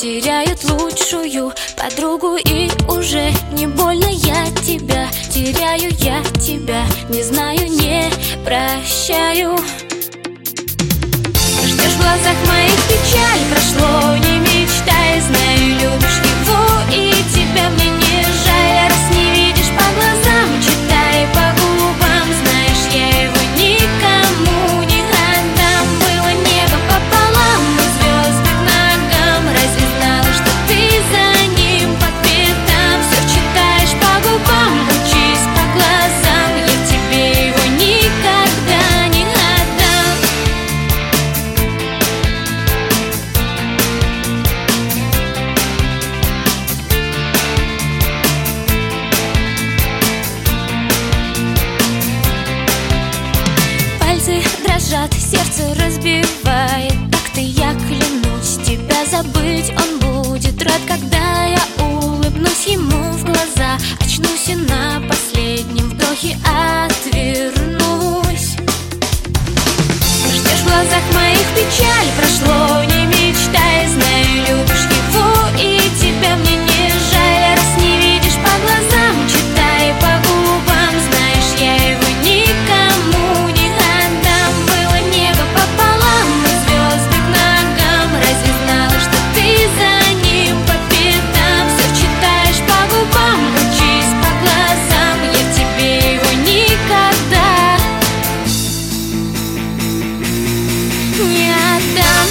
теряют лучшую подругу. И уже не больно я тебя теряю, я тебя не знаю, не прощаю. Ждешь в глазах моих печаль, прошло, не мечтай, знаю, любишь его, и тебя мне не жаль. Раз не видишь по глазам, читай по губам, знаешь, я его никому не отдам. Было небо пополам, мы звезды к ногам, разве знала, что ты за ним по пятам? Все читаешь по губам, учись по глазам, я тебе его никогда не отдам. Пальцы дрожат, сердце разбивает такт, и я клянусь, тебя забыть он будет рад, когда я улыбнусь ему в глаза, очнусь и на последнем вдохе отвернусь. Ждешь в глазах моих печаль, прошло, не мечтай, знаю, любишь его, и тебя мне не жаль. Раз не видишь по глазам, читай по губам, знаешь, я его никому не отдам. Было небо пополам, мы звезды к ногам, разве знала, что ты за ним по пятам? Все читаешь по губам, учись по глазам, я тебе его никогда не отдам.